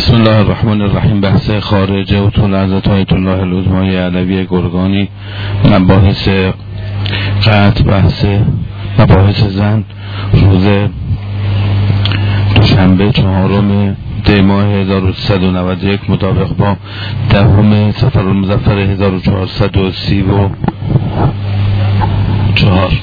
بسم الله الرحمن الرحیم. بحث خارج اصول حضرت آیت الله العظمی علوی گرگانی، مباحث قطع، بحث مباحث زن، روز دوشنبه 4 دی ماه 1391 مطابق با 10 صفر المظفر 1434.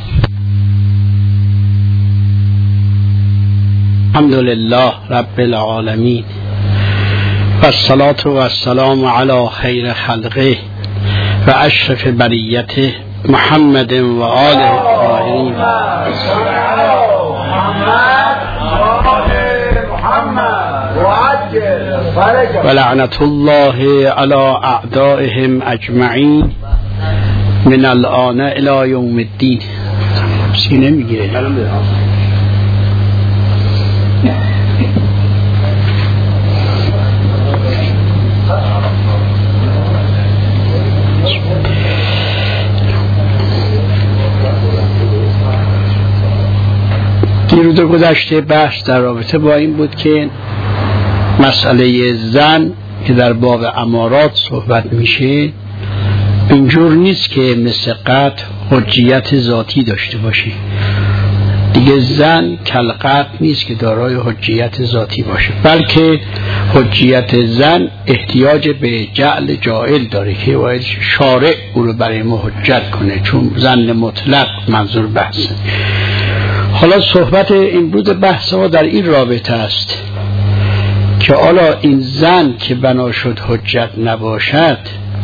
الحمدلله رب العالمین و الصلاة و السلام علی خیر خلقه و اشرف بریته محمد و آله الطاهرین و لعنت الله علی اعدائهم اجمعین من الآن الی یوم الدین. سینه میگیره. دیروز گذشته بحث در رابطه با این بود که مسئله زن که در باب امارات صحبت میشه اینجور نیست که مثل قطع حجیت ذاتی داشته باشه. دیگه زن کالقطع نیست که دارای حجیت ذاتی باشه، بلکه حجیت زن احتیاج به جعل جاعل داره که باید شارع او رو برای ما حجت کنه، چون زن مطلق منظور بحثه. حالا صحبت این بود بحث ما در این رابطه است که حالا این زن که بنا شد حجت نباشد،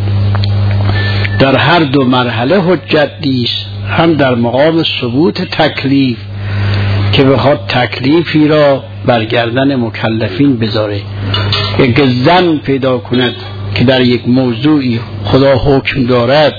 در هر دو مرحله حجت نیست، هم در مقام ثبوت تکلیف که بخواد تکلیفی را برگردن مکلفین بذاره، یک زن پیدا کند که در یک موضوعی خدا حکم دارد،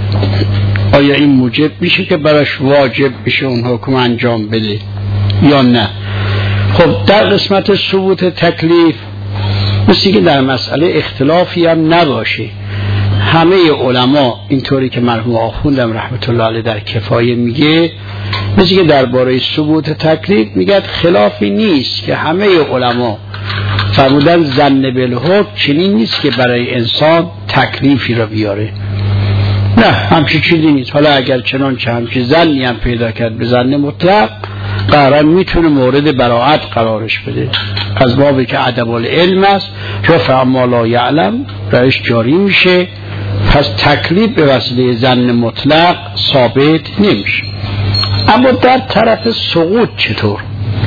آیا این موجب میشه که براش واجب بشه اون حکم انجام بده یا نه؟ خب در قسمت ثبوت تکلیف مثل که در مسئله اختلافی هم نباشه. همه علما اینطوری که مرحوم آخوندم رحمت الله علیه در کفایه میگه، مثل که درباره ثبوت تکلیف میگه خلافی نیست که همه علما فرمودن ظن بالحکم چنین نیست که برای انسان تکلیفی را بیاره. نه، همچی چیزی نیست. حالا اگر چنانچه همچی ظنی هم پیدا کرد به ظن مطلق، قرار میتونه مورد براعت قرارش بده. از بابی که ادب العلم است، رفع ما لا یعلم رایش جاری میشه، پس تکلیف به وسیله ظن مطلق ثابت نمیشه. اما در طرف سقوط چطور؟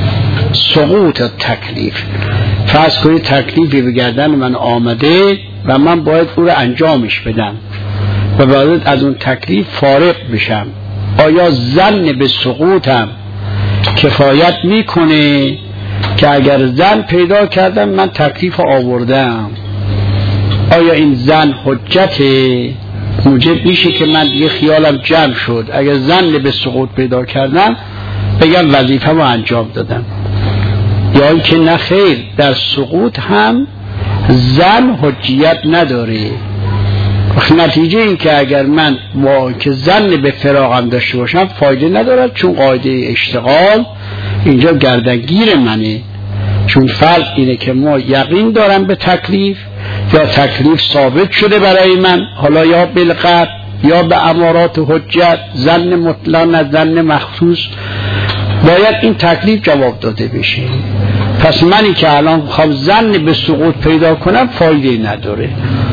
سقوط تکلیف، فرض کنید تکلیفی به گردن من آمده و من باید او رو انجامش بدم و باید از اون تکلیف فارغ بشم، آیا ظن به سقوطم کفایت میکنه که اگر ظن پیدا کردم من تکلیف آوردم، آیا این ظن حجت موجب میشه که من دیگه خیالم جمع شد، اگر ظن به سقوط پیدا کردم بگم وظیفه رو انجام دادم، یا اینکه نه خیر، در سقوط هم ظن حجیت نداره. نتیجه این که اگر من با که ظن به فراغم داشته باشم فایده ندارد، چون قاعده اشتغال اینجا گردنگیر منه، چون فرض اینه که ما یقین دارم به تکلیف یا تکلیف ثابت شده برای من، حالا یا بالقطع یا به امارات حجت، ظن مطلق نه ظن مخصوص، باید این تکلیف جواب داده بشه. پس منی که الان خواهم ظن به سقوط پیدا کنم فایده نداره،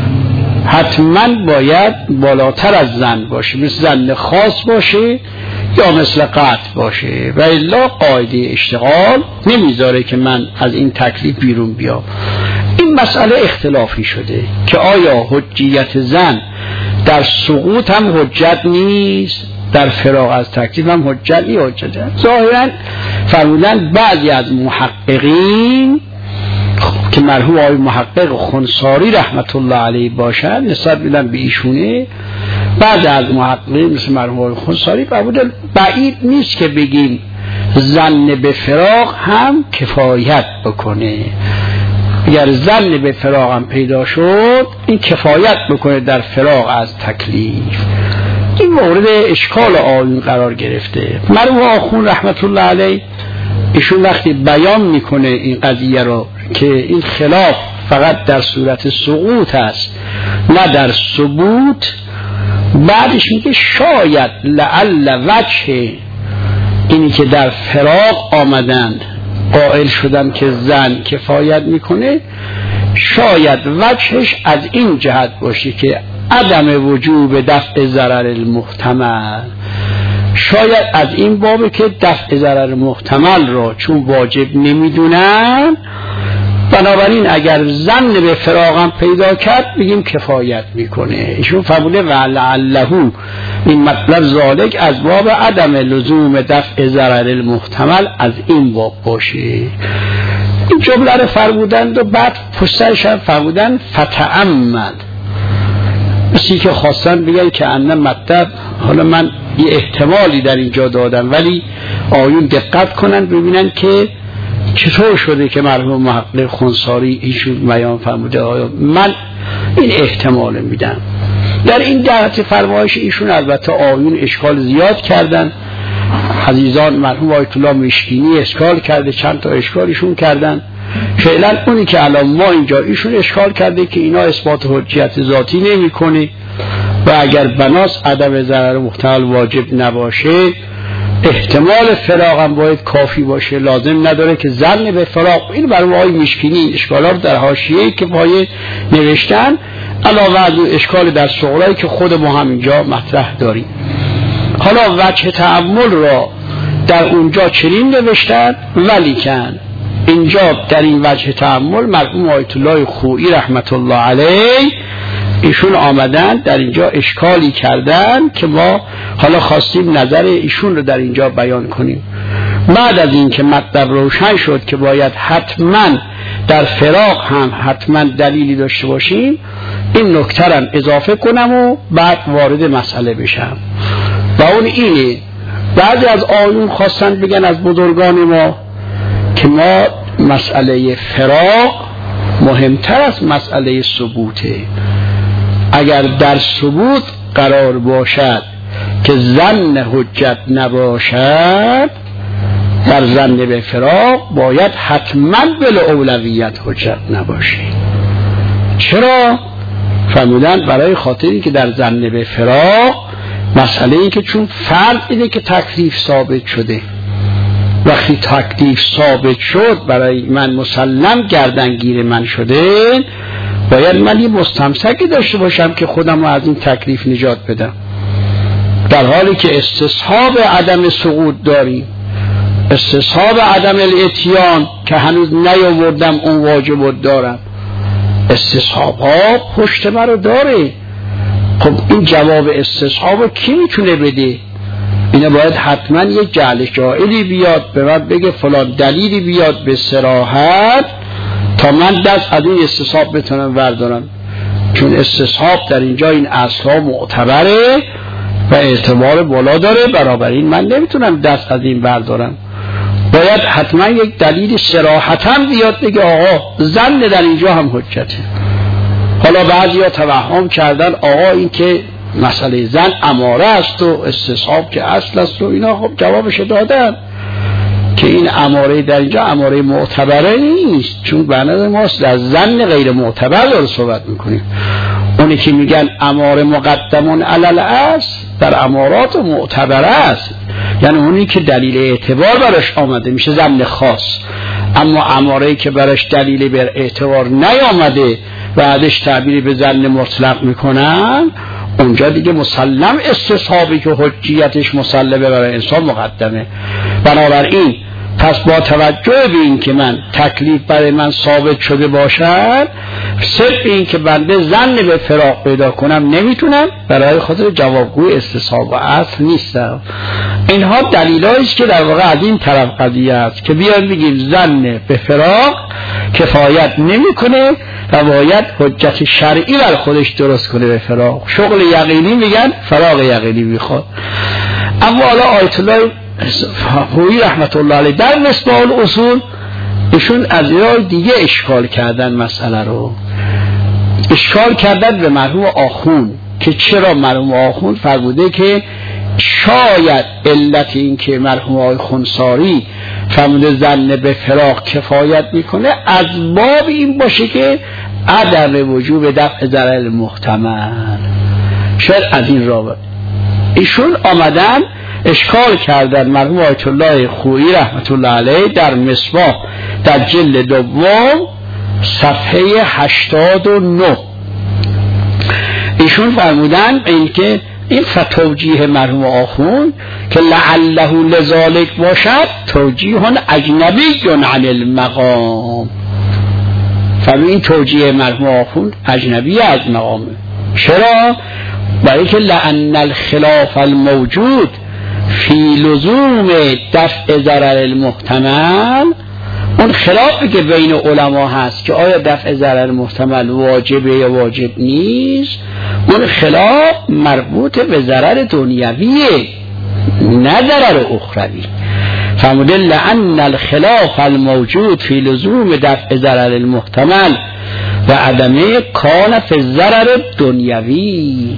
حتما باید بالاتر از ظن باشه، مثل ظن خاص باشه یا مثل قطع باشه، و الا قاعده اشتغال نمیذاره که من از این تکلیف بیرون بیام. این مسئله اختلافی شده که آیا حجیت ظن در سقوط هم حجت نیست، در فراغ از تکلیف هم حجت نیست. ظاهرا فرمودن بعضی از محققین که مرحوم آقای محقق خنساری رحمت الله علیه باشد، نسبت بدن به ایشونه، بعض از محققین مثل مرحوم آقای خنساری فرمودن بعید نیست که بگیم ظن به فراغ هم کفایت بکنه، اگر ظن به فراغ هم پیدا شد این کفایت بکنه در فراغ از تکلیف. این مورد اشکال آیین قرار گرفته. مرحوم آخوند رحمت الله علیه ایشون وقتی بیان میکنه این قضیه رو که این خلاف فقط در صورت سقوط است نه در ثبوت. بعدش میگه شاید لعل وجه اینی که در فراق آمدند قائل شدن که زن کفایت میکنه، شاید وجهش از این جهت باشه که عدم وجوب دفع ضرر المحتمل، شاید از این بابه که دفع ضرر محتمل را چون واجب نمیدونن، بنابراین اگر زن به فراغم پیدا کرد بگیم کفایت میکنه. ایشون فرموده ولعله این مطلب ذالک از باب عدم لزوم دفع ضرر المحتمل از این باب باشه. این جمله رو فرمودند و بعد پشتش هم فرمودند فتعمد، مثلی که خواستن بگن که انه مطلب، حالا من یه احتمالی در اینجا دادم ولی آیون دقت کنن ببینن که چطور شده که مرحوم محقق خونساری ایشون بیان فرموده. من این احتمال میدم. در این جهت فرمایش ایشون البته آیون اشکال زیاد کردن، عزیزان مرحوم آیت الله مشکینی اشکال کرده، چند تا اشکال ایشون کردن. فعلا اونی که الان ما اینجا ایشون اشکال کرده که اینا اثبات حجیت ذاتی نمی کنه و اگر بناس عدم ضرر محتمل واجب نباشه احتمال فراق هم باید کافی باشه، لازم نداره که زن به فراق. این برای آقای مشکینی اشکالات در حاشیه که پای نوشتن علاوه از اشکال در صغرایی که خود ما هم اینجا مطرح داریم. حالا وجه تأمل را در اونجا چنین نوشتن، ولیکن اینجا در این وجه تأمل مرحوم آیت الله خویی رحمت الله علیه ایشون آمدن در اینجا اشکالی کردن که ما حالا خواستیم نظر ایشون رو در اینجا بیان کنیم. بعد از این که مطلب روشن شد که باید حتما در فراق هم حتما دلیلی داشته باشیم، این نکته رو اضافه کنم و بعد وارد مسئله بشم. و اون اینه بعضی از آیون خواستن بگن از بزرگان ما که ما مسئله فراق مهمتر از مسئله ثبوته. اگر در ثبوت قرار باشد که ظن حجت نباشد، در ظن به فراق باید حتما بالاولویت حجت نباشه. چرا؟ فرمودند برای خاطری که در ظن به فراق مسئله این که چون فرض اینه که تکلیف ثابت شده، وقتی تکلیف ثابت شد برای من مسلم گردنگیر من شده، باید من یه مستمسکی داشته باشم که خودم رو از این تکلیف نجات بدم. در حالی که استصحاب عدم سقوط داریم، استصحاب عدم الاتیان که هنوز نیاوردم اون واجبات دارم، استصحاب ها پشت من رو داره. خب این جواب استصحاب کی میتونه بده؟ اینه باید حتما یک جعل جائلی بیاد به من بگه فلان دلیلی بیاد به صراحت تا من دست از این استصحاب بتونم بردارم. چون استصحاب در اینجا این اصلا معتبره و اعتبار بالا داره، بنابراین من نمیتونم دست از این بردارم. باید حتما یک دلیل صراحتاً بیاد بگه آقا زن در اینجا هم حجته. حالا بعضی ها توهم کردن آقا این که مسئله زن اماره است و استصحاب که اصل است و اینا. خب جوابش دادن که این اماره در اینجا اماره معتبره نیست، چون به نظر ماست در زن غیر معتبر داره صحبت میکنیم. اونی که میگن اماره مقدمون علل است در امارات معتبره است، یعنی اونی که دلیل اعتبار براش آمده میشه زن خاص. اما اماره که براش دلیل بر اعتبار نیامده بعدش تعبیر به زن مطلق میکنن، اونجا دیگه مسلم استصحابی که حجیتش مسلمه برای انسان مقدمه. بنابراین پس با توجه به این که من تکلیف برای من ثابت شده باشد، صرف این که بنده ظن به فراق پیدا کنم نمیتونم، برای خاطر جوابگوی استصحاب و اصل نیستم. اینها دلیلایی است که در واقع از این طرف قضیه است که بیان بگیم ظن به فراق کفایت نمیکنه و باید حجت شرعی بر خودش درست کنه به فراق. شغل یقینی میگن فراق یقینی میخواد. اما حالا آیت الله خویی رحمت الله علیه در مصباح الاصول ایشون از راه دیگه اشکال کردن مسئله رو. اشکال کردن به مرحوم آخون که چرا مرحوم آخون فرموده که شاید علت این که مرحوم آقای خونساری فرموده ظن به فراق کفایت میکنه از باب این باشه که عدم وجوب دفع ضرر محتمل. شاید از این رابطه ایشون آمدن اشکال کردن مرحوم آیت الله خویی رحمت الله علیه در مصباح در جلد دوم صفحه 89. ایشون فرمودن اینکه این فتوجیه مرحوم آخوند که لعله لذالک باشد توجیه اجنبی عن المقام. فرمود این توجیه مرحوم آخوند اجنبی از مقامه. چرا؟ برای که لأن الخلاف الموجود فی لزوم دفع ضرر المحتمل، اون خلافی که بین علما هست که آیا دفع ضرر محتمل واجبه یا واجب نیست، اون خلاف مربوط به ضرر دنیویه نه ضرر اخروی. فرموده لأن الخلاف الموجود فی لزوم دفع ضرر المحتمل و عدمه کان فی ضرر دنیوی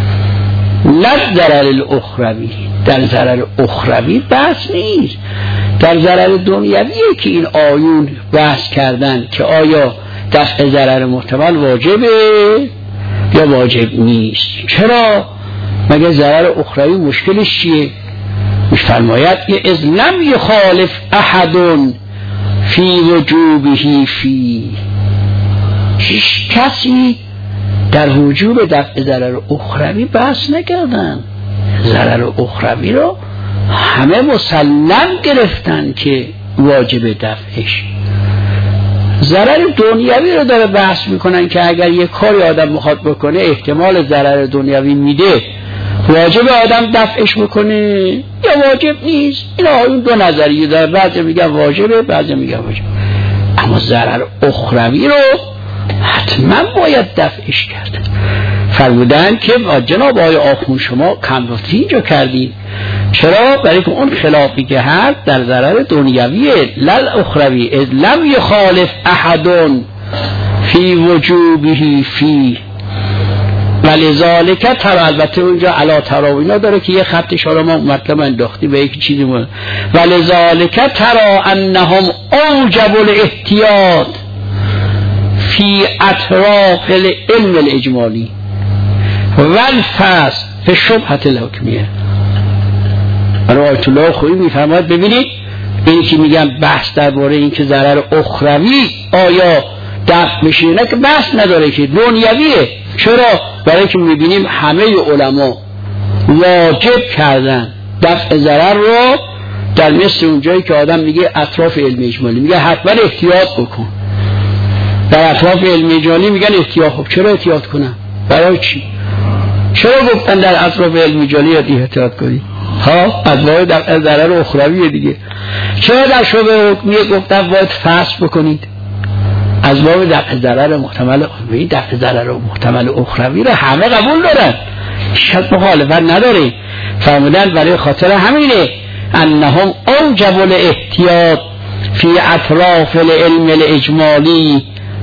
نه ضرر الاخروی. در ضرر اخروی بحث نیست، در ضرر دنیویه که این آیون بحث کردن که آیا دفع ضرر محتمل واجبه یا واجب نیست. چرا؟ مگه ضرر اخروی مشکلش چیه؟ فرماید اذ لم یخالف احد فی وجوبه فی، هیچ کسی در وجوب دفع ضرر اخروی بحث نکردن. ضرر اخروی رو همه مسلم گرفتن که واجب دفعش. ضرر دنیوی رو داره بحث میکنن که اگر یک کاری آدم میخواد بکنه احتمال ضرر دنیوی میده، واجب آدم دفعش بکنه یا واجب نیست. این دو نظریه داره، بعضی میگن واجبه بعضی میگن واجب. اما ضرر اخروی رو حتما باید دفعش کرد. فرمودن که جناب آقای آخوند شما کمرفتی اینجا کردید. چرا؟ برای که اون خلافی که هست در ضرر دنیویه لل اخروی. اذ لم یخالف احد فی وجوبه فی ولذالک ترى. البته اونجا علا تراوینا داره که یه خط اشاره ما مطلب انداختی به یک چیزی مون. ولذالک ترى انهم اوجب الاحتیاط فی اطراف العلم الاجمالی والفصل فی شبهة الحکمیه. آیت الله خویی میفرماید ببینید این که میگن بحث درباره این که ضرر اخروی آیا دفع میشه نه که بحث نداره که دنیویه. چرا؟ برای که میبینیم همه علما واجب کردن دفع ضرر رو در مثل اونجایی که آدم میگه اطراف علم اجمالی، میگه حتما احتیاط بکن. در اطراف علم اجمالی میگن احتیاط. خب چرا احتیاط کنم؟ برای چی؟ چرا گفتن در اطراف علم اجمالی احتیاط کنی؟ ها از باب دفع ضرر اخروی دیگه. چرا در شبه حکمیه گفتن باید فصل بکنید؟ از باب دفع ضرر محتمل اخروی. دفع ضرر محتمل اخروی رو همه قبول دارن، شاید مخالفت نداره. فرمودن برای خاطر همینه انهم اوجب الاحتیاط فی اطراف العلم الاجمالی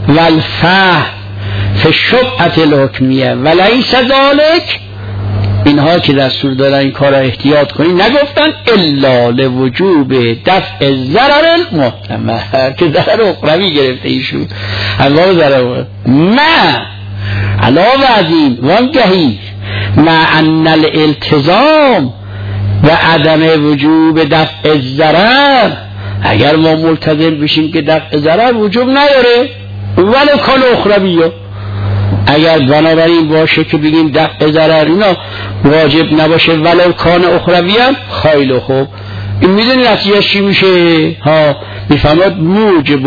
والفهم فی شبهة الحکمیه ولیس ذلک. اینها که دستور دادن این کار احتیاط کنید نگفتن الا لوجوب دفع ضرر المحتمل که ضرر اخروی گرفته ایشون الله ضرر ما علاوه از این وانگهی مع ان الالتزام و عدم وجوب دفع ضرر. اگر ما ملتزم بشیم که دفع ضرر وجوب نداره ولو کان اخروی، اگر بنابراین باشه که بگیم دفع ضرر اینا واجب نباشه ولو کان اخروی هم خیلی خوب. این میدونی نتیجه چی میشه؟ ها میفهمد موجب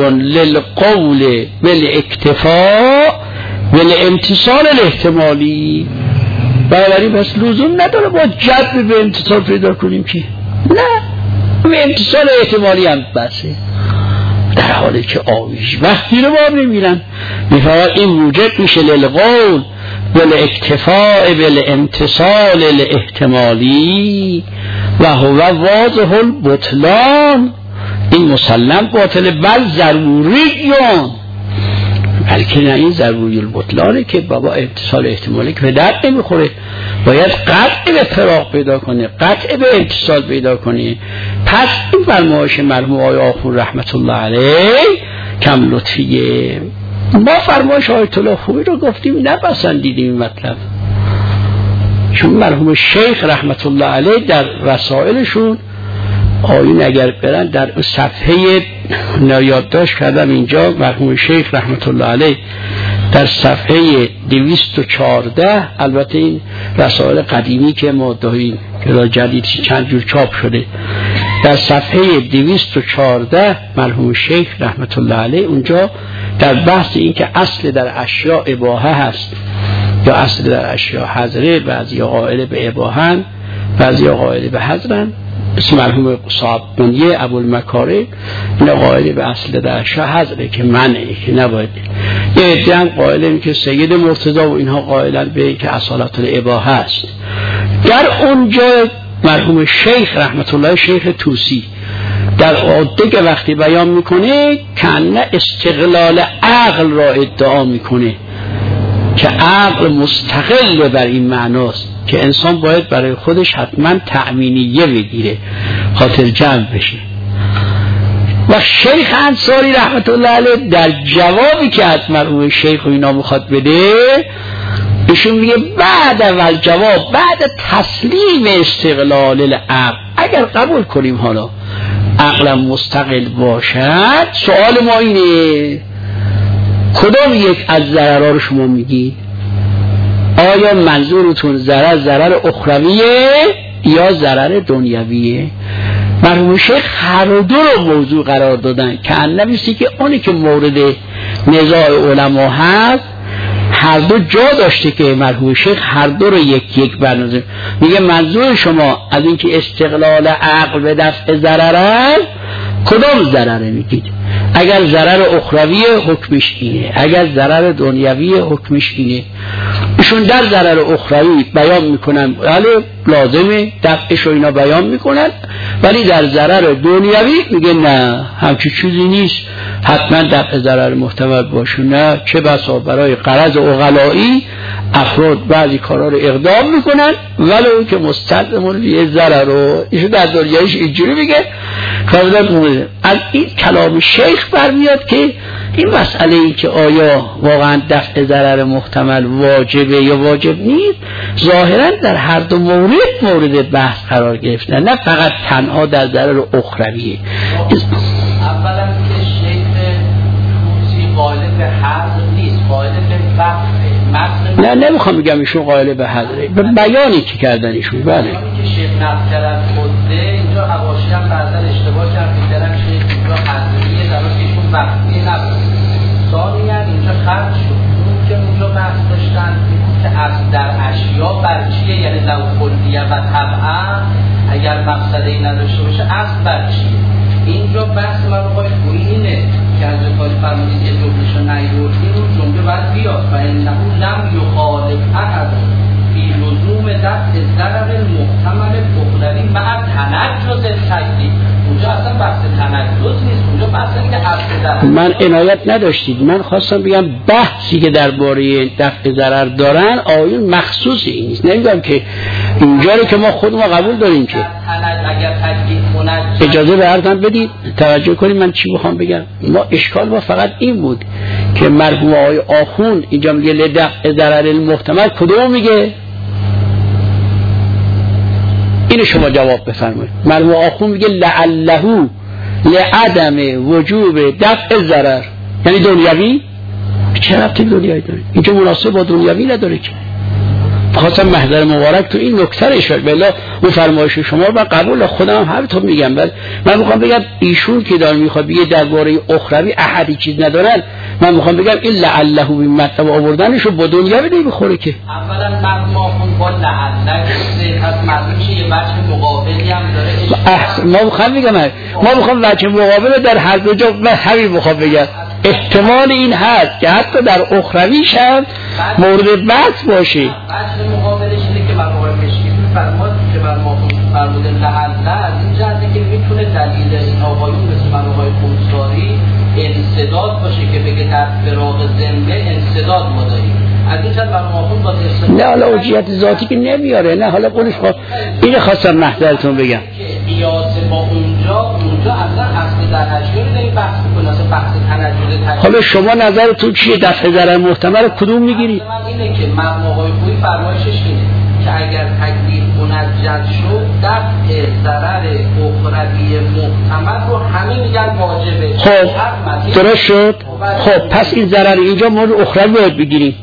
للقول بالاکتفاء والامتصال الاحتمالی. بنابراین بس لزوم نداره با جذب به امتصال پیدا کنیم که نه، به امتصال احتمالی هم بسه. در حالی که آویش وقتی رو باب نمیرن میفهمد این موجب میشه للقول بالاکتفاء بالامتصال الاحتمالی و هو واضح البطلان. این مسلم باطل بل ضروریون. بلکه نه، این ضروری البطلانه که بابا اتصال احتمالی که به درد نمیخوره، باید قطع به فراق پیدا کنه، قطع به اتصال پیدا کنه. پس این فرمایش مرحوم آقای آخوند رحمت الله علیه کم لطفیه. ما فرمایش آیت الله خویی رو گفتیم نپسندیدیم این مطلب، چون مرحوم شیخ رحمت الله علیه در رسائلشون آیین اگر برن در صفحه یادداشت کردم اینجا، مرحوم شیخ رحمت الله علیه در صفحه 214، البته این رسائل قدیمی که ما داریم که جدید چند جور چاپ شده، در صفحه 214 مرحوم شیخ رحمت الله علیه اونجا در بحث این که اصل در اشیاء اباحه هست یا اصل در اشیاء حظره، بعضی قائل به اباحن بعضی قائل به حظرن، اسم مرحوم صاحب بنیه ابوالمکارم این قائل به اصل در اشیاء حظره که منعه که نباید، یه عده هم قائلن که سید مرتضی و اینها قائلن به که اصالت الاباحه است. در اونجا مرحوم شیخ رحمت الله شیخ طوسی در عده که وقتی بیان میکنه کنه استقلال عقل را ادعا میکنه که عقل مستقل بر این معناست که انسان باید برای خودش حتما تأمینیه بگیره خاطر جمع بشه. و شیخ انصاری رحمت الله علیه در جوابی که از مرحوم شیخ و اینا میخواد بده ایشون میگه بعد اول جواب بعد تسلیم استقلال العقل، اگر قبول کنیم حالا عقلم مستقل باشد، سوال ما اینه کدام یک از ضررها رو شما میگی؟ آیا منظورتون ضرر اخرویه یا ضرر دنیویه؟ مرحوم شیخ هر دو رو موضوع قرار دادن که انبیستی که اونی که مورد نزاع علما هست هر دو جا داشته که مرحوم شیخ هر دو رو یک برنامه میگه منظور شما از اینکه استقلال عقل به دفع ضرر است کدام ضرره میگید؟ اگر ضرر اخروی حکمش اینه، اگر ضرر دنیوی حکمش اینه. ایشون در ضرر اخروی بیان میکنن ولی لازمه دفعش و اینا بیان میکنن، ولی در ضرر دنیوی میگه نه همچی چیزی نیست، حتما دفع ضرر محتمل باشه. نه چه بسا برای غرض عقلایی افراد بعضی کارا رو اقدام میکنن ولو که مستلزمون یه ضرر رو ایشون در دنیایش اینجوری میگه. از این کلام شیخ برمیاد که این مسئله ای که آیا واقعا دفع ضرر محتمل واجبه یا واجب نیست ظاهرا در هر دو مورد بحث قرار گرفتن، نه فقط تنها در ضرر اخرویه. اولا که شیخ طوسی قائل به حظر نیست، قائل به وقفه. نه نمیخوام بگم ایشون قائل به حظره، به بیانی که کردن ایشون. بله که شیخ نقل کرد خودده اینجا حواشی هم بعضا اشتباه کرد می‌دارن شیخ اینجا حظریه در حالی که ایشون وقفی نبود. ثانیاً اینجا خرج شد اون که اونجا بحث داشتن که اصل در اشیا بر چیه، یعنی لو کلیه و طبعا اگر مقصدی نداشته باشه اصل بر چیه. اینجا بحث من آقای خویی اینه که از کاری فرمودید یه جمله‌شو نیاوردید اون جمله باید بیاد و انه لم یخالف احد فی لزوم دفع ضرر محتمل اخروی مع تنجز تکلیف. اونجا اصلا بحث تنجز نیست، اونجا بحث اینه که اصل ضرر. من عنایت نداشتید، من خواستم بگم بحثی که درباره دفع ضرر دارن آیون مخصوص این نیست. نمیدونم که اینجا رو که ما خود ما قبول داریم که اگر تکلیف اجازه به عرضم بدید توجه کنید من چی بخوام بگم. ما اشکال ما فقط این بود که مرحوم آقای آخوند اینجا میگه لدفع ضرر المحتمل کدوم میگه؟ اینو شما جواب بفرمایید. مرحوم آخوند میگه لعله لعدم وجوب دفع ضرر، یعنی دنیوی. چه ربطی دنیوی داره؟ اینجا مناسب با دنیوی نداره که. خواستم محضر مبارک تو این نکته اشاره بله اون فرمایش شما رو قبول خودم همینطور میگم. من میخوام بگم ایشون که داره میخواد بگه درباره اخروی احدی چیز ندارن، من میخوام بگم این لعله بی مطلب آوردنشو با دنیا بده بخوره که اولا ما خون با لعله از معلوم شه یه وجه مقابلی هم داره. ما میخوام وجه مقابل در هر دو جا من همین میخوام بگم احتمال این هست که حتی در اخرویش هم مورد بحث باشه. وجه مقابلش اینه که مرحوم مشکی فرمود که مرحوم فرمود لعله از این جهته که میتونه دلیل این آقایون مثل مرحوم خونساری انصداد استعداد باشه که بگه در فراق زنده انسداد ما داریم. از این جهت مرحوم آخوند با استعداد نه حالا حجیت ذاتی که نمیاره، نه حالا قولش اینو خواستم محضرتون بگم که قیاس با اونجا اصلا اصل در اشیاء رو داریم بحث می‌کنیم، اصلا بحث تنجد. حالا شما نظرتون چیه؟ دفع ضرر محتمل کدوم میگیری؟ من اینه که مرحوم آقای خویی فرمایشش اینه که اگر تکلیف منجز شد دفع ضرر اخروی محتمل رو همه میگن واجبه. خب درست شد. خب پس این ضرر اینجا ما رو اخروی باید بگیریم.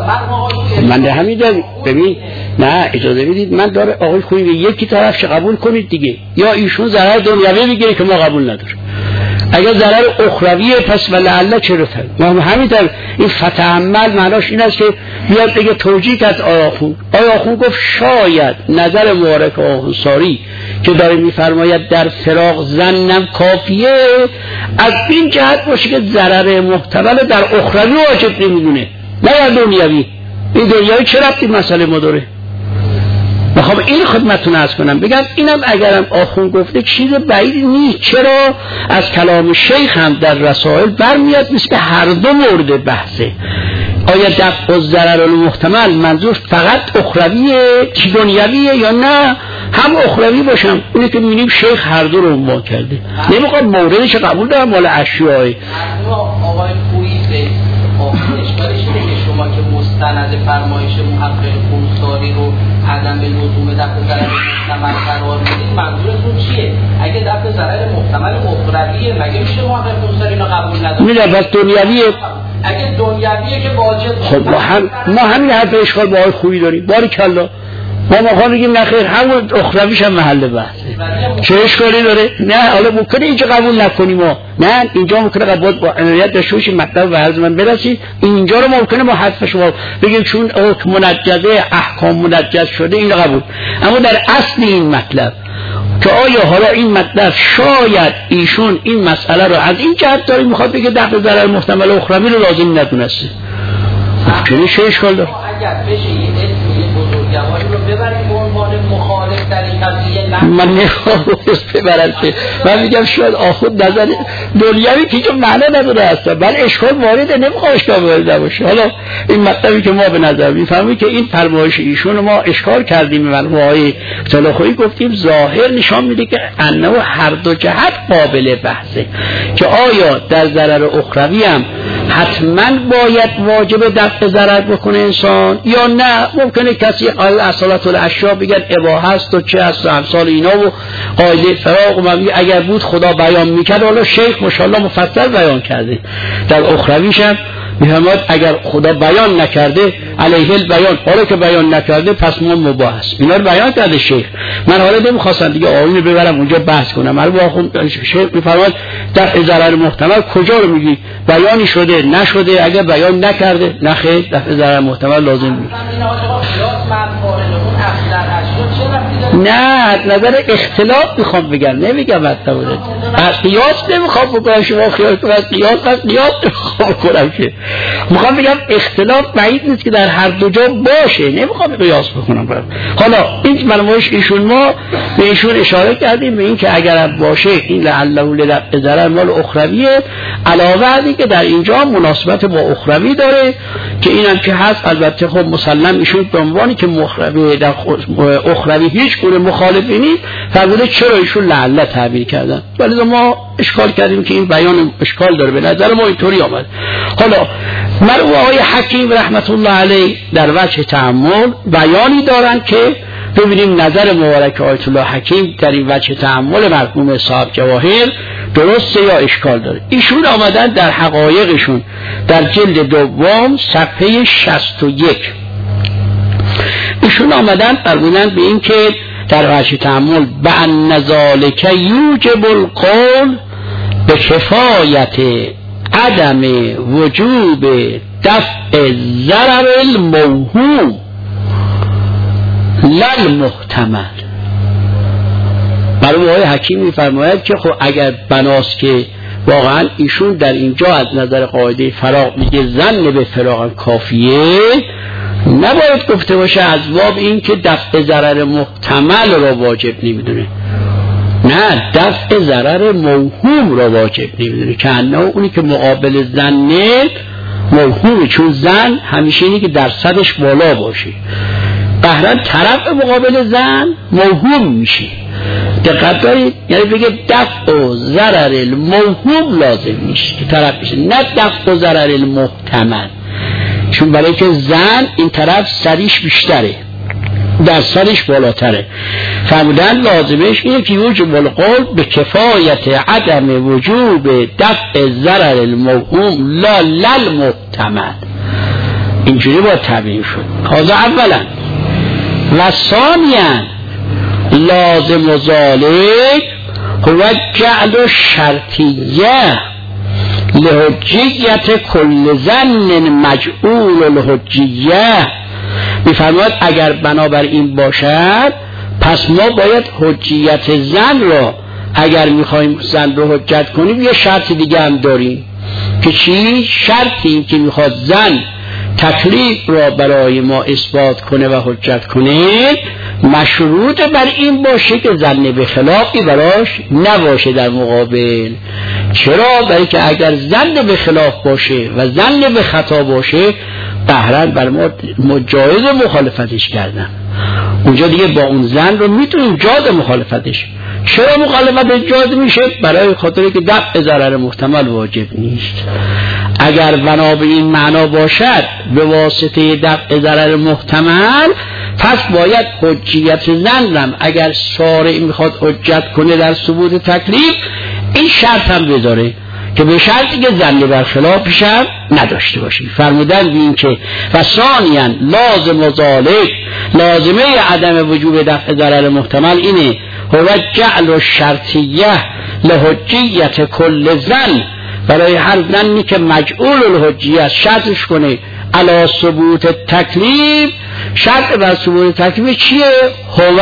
من ده همین دارم. ببین نه اجازه بدید من داره آقای خویی یکی طرفش قبول کنید دیگه، یا ایشون ضرر دنیوی بگیره که ما قبول نداریم. اگر ضرر اخرویه پس ولعله چرا ما همین طرف این فتعمل معناش این است که بیاد بگه توجیه کرد آخوند گفت شاید نظر مبارک آخوندساری که داره میفرماید در فراق زنم کافیه از این جهت باشه که ضرر محتمل در اخروی واجب نمیدونه نه در دنیوی. این دنیوی چه ربطی مسئله ما داره؟ میخوام این خدمتتون عرض کنم بگم اینم اگرم آخوند گفته چیز بعید نیست. چرا؟ از کلام شیخ هم در رسائل برمیاد مثل که هر دو مورد بحثه. آیا دفع الضرر المحتمل منظور فقط اخرویه چی دنیویه یا نه هم اخروی باشم؟ اینه که میبینیم شیخ هر دو رو عنوان کرده. نمیخوام موردش قبول دارم مال اشیاء. آقای خویی اشکالش اینه که شما که مستند فرمایش محقق خونساری رو عدم لزوم دفع ضرر محتمل قرار میدید، منظورتون چیه؟ اگه دفع ضرر محتمل اخرویه مگه میشه محقق خونساری رو قبول نداره؟ میره بس دنیویه. اگه دنیویه که واجب. خب ما همین حرف اشکال با آقای خویی داریم. باریکالله ما میخوام بگیم نخیر همون اخرویش هم محل بحثه. چه اشکالی داره؟ نه حالا ممکنه اینجا قبول نکنیم ما. نه اینجا ممکنه قبول با عنایت داشته باشیم مطلب به عرض من برسید. اینجا رو ممکنه ما حذف شما بگیم چون حکم منجزه احکام منجز شده این قبول. اما در اصل این مطلب که آیا حالا این مطلب شاید ایشون این مسئله رو از این جهت داره میخواد بگه دفع ضرر محتمل اخروی رو لازم ندونسته. چه اشکال داره؟ اگر بشه یه بزرگواری رو ببریم به عنوان مخالف در این قضیه من نمیخوام ببرم که من میگم شاید آخوند نظر دنیوی که هیچ معنی نداره اصلا من اشکال وارده نمیخوام اشکال وارد نباشه. حالا این مطلبی که ما به نظر میفهمیم که این فرمایش ایشون ما اشکال کردیم مرحوم آقای طلاخویی گفتیم ظاهر نشان میده که انه هر دو جهت قابل بحثه که آیا در ضرر اخروی هم حتما باید واجب دفع ضرر بکنه انسان یا نه ممکنه کسی قائل اصالت الاشیاء بگن اباحه است و چه است و امثال اینا و قاعده فراق و مبنی اگر بود خدا بیان میکرد. حالا شیخ ماشاءالله مفصل بیان کرده در اخرویش هم میفرماید اگر خدا بیان نکرده علیه البیان، حالا که بیان نکرده پس ما مباح است. اینا رو بیان کرده شیخ. من حالا نمیخواستم دیگه آیین ببرم اونجا بحث کنم. مرحوم شیخ میفرماید دفع ضرر محتمل کجا رو میگی؟ بیانی شده نشده؟ اگر بیان نکرده نخیر دفع ضرر محتمل لازم نیست. نه نظر اختلاف میخوام بگم نمیگم مطلب قیاس نمیخوام بکنم شما خیال کنم قیاس نمیخوام بکنم که میخوام بگم اختلاف بعید نیست که در هر دو جا باشه نمیخوام قیاس بکنم. حالا این فرمایش ایشون ما به ایشون اشاره کردیم به این که اگر باشه این لعله لدفع ضرر مال اخرویه علاوه بر اینکه در اینجا مناسبت با اخروی داره که اینم که هست البته خب مسلم ایشون به عنوانی که مخروی در اخروی هیچ گونه مخالفی نیست فرموده چرا ایشون لعله تعبیر کردن ولی ما اشکال کردیم که این بیان اشکال داره به نظر ما اینطوری آمد. حالا مرحوم آقای حکیم رحمت الله علیه در وجه تأمل بیانی دارن که ببینیم نظر مبارک آیت الله حکیم در این وجه تأمل مرحوم صاحب جواهر درسته یا اشکال داره. ایشون آمدن در حقایقشون در جلد دوم صفحه 61 ایشون آمدن فرمودن به این که در وجه تأمل بأن ذلک یوجب القول به کفایت عدم وجوب دفع ضرر الموهوم للمحتمل. برای آقای حکیم می‌فرماید که خب اگر بناست که واقعا ایشون در اینجا از نظر قاعده فراق میگه ظن به فراق کافیه نباید گفته باشه از باب این که دفع ضرر محتمل را واجب نمیدونه. نه دفع ضرر موهوم را واجب نمیدونه، که انه اونی که مقابل زنه موهومه، چون زن همیشه اینی که درصدش بالا باشه، قهرن طرف مقابل زن موهوم میشه. دقت دارید؟ یعنی بگه دفع و ضرر الموهوم لازم میشه که طرف میشه، نه دفع و ضرر المحتمل، چون برای که زن این طرف سریش بیشتره، درصدش بالاتره. فرمودن لازمش اینه که یوجب القول به کفایت عدم وجوب دفع ضرر الموهوم لا للمحتمل. اینجوری با تبیین شد. هذا اولا. و ثانیا لازم و ذالک هو جعل شرطیه لحجیت کل زن مجعول الحجیه. میفرماید اگر بنابر این باشد پس ما باید حجیت زن را، اگر میخوایم زن رو حجت کنیم یه شرط دیگه هم داریم که چی؟ شرطی این که میخواد زن تکلیف را برای ما اثبات کنه و حجت کنه مشروط بر این باشه که زن به خلافی براش نباشه در مقابل. چرا؟ برای که اگر زن به خلاف باشه و زن به خطا باشه قهرن بر ما جایز مخالفتش کردن، اونجا دیگه با اون زن رو میتونیم جاد مخالفتش. چرا مخالفت جاد میشه؟ برای خاطری که دفع ضرر محتمل واجب نیست. اگر بنا به این معنا باشد به واسطه دفع ضرر محتمل، پس باید حجیت زن رم اگر شارع میخواد حجت کنه در ثبوت تکلیف این شرط هم بذاره که به شرطی که زن برخلافش هم نداشته باشی. فرمودن این که و ثانیاً لازم و ذالک، لازمه عدم وجوب دفع ضرر محتمل اینه هو جعل الشرطیه لحجیت کل زن، برای هر زنی که مجعول الحجیه شرطش کنه علی ثبوت تکلیف. شرط بر ثبوت تکلیف چیه؟ هو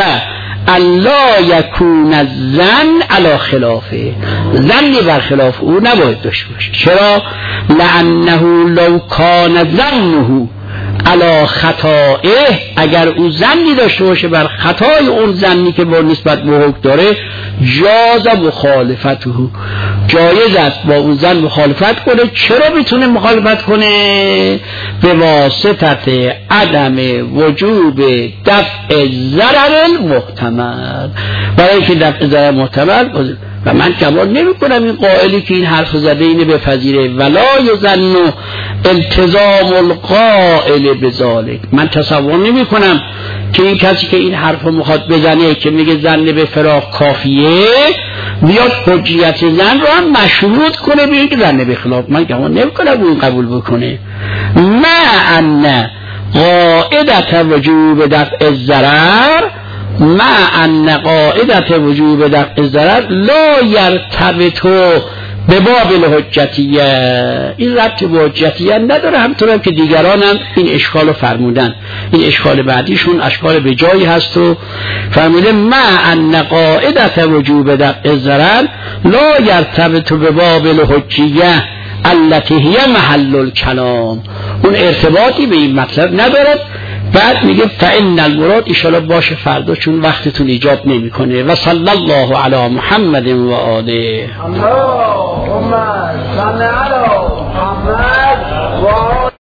الا یکون الزن علی خلافه، زنی بر خلاف او نباید داشته باشه. چرا؟ لانه لو کان ظنه علی خطائه، اگر او زنی داشته باشه بر خطای اون زنی که با نسبت به حکم داره جاز مخالفته، جایز است با اون زن مخالفت کنه. چرا میتونه مخالفت کنه؟ به واسطه عدم وجوب دفع ضرر المحتمل، برای که دفع ضرر محتمل. و من کمال نمی کنم این قائلی که این حرف زده اینه بپذیره ولا یظن التزام القائل بذالک. من تصور نمی کنم که این کسی که این حرف رو میخواد بزنه که میگه زن به فراق کافیه بیاد حجیت زن رو هم مشروط کنه به اینکه زن به خلاف. من کمال نمی کنم اون قبول بکنه. ما ان قاعدت وجوب دفع الضرر، ما ان قاعدت وجوب دفع الضرر لا یرتبط به باب الحجتیه، این ربط به حجتیه نداره. همطور که دیگران هم این اشکال رو فرمودن، این اشکال بعدیشون اشکال به جایی هست و فرموده ما ان قاعدت وجوب دفع الضرر لا یرتبط به باب الحجتیه التي هي محل الكلام، اون ارتباطی به این مطلب ندارد. بعد میگه فإن المراد ایشالا باشه فردا چون وقتتون ایجاب نمیکنه. و صلی الله علی محمد و آله. اللهم صل علی محمد و